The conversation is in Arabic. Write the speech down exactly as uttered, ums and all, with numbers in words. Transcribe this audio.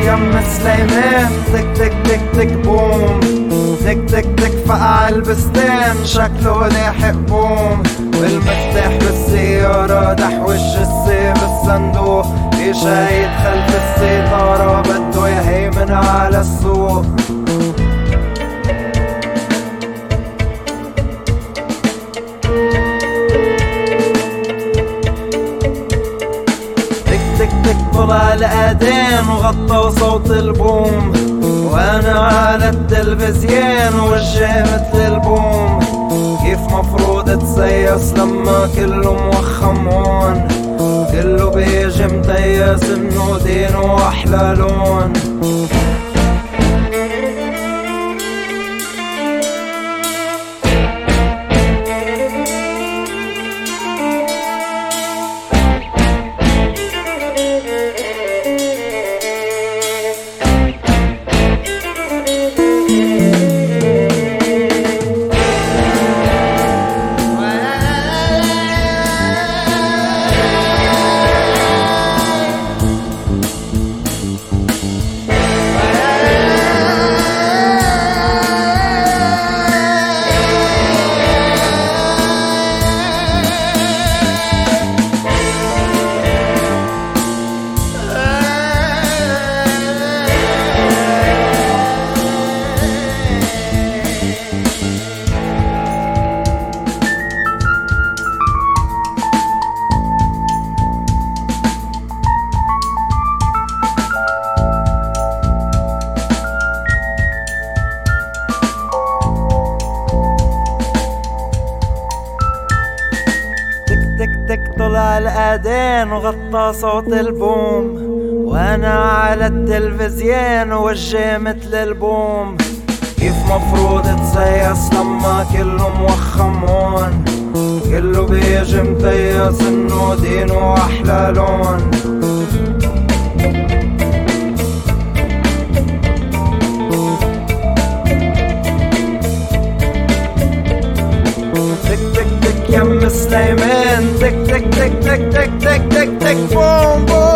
يم سليمان، تك تك تك تك بوم، تك تك تك فقع البستان شكله لاحق بوم، والمفتاح بالسيارة دحوش السي بالصندوق، في شايد خلف الستارة بده يهيمن على السوق. طلع الأذان وغطى صوت البوم، وانا على التلفزيون وجه مثل البوم. كيف مفروض تسيس لما كله موخم هون، كله بيجي متيس انه دينه احلى لون. طلع الأذان وغطى صوت البوم، وانا على التلفزيون وجه مثل البوم. كيف مفروض تسيس لما كله موخم هون، كله بيجي متيس انه دينه احلى لون. يم سليمان، تك تك تك تك تك تك تك تك بوم بوم.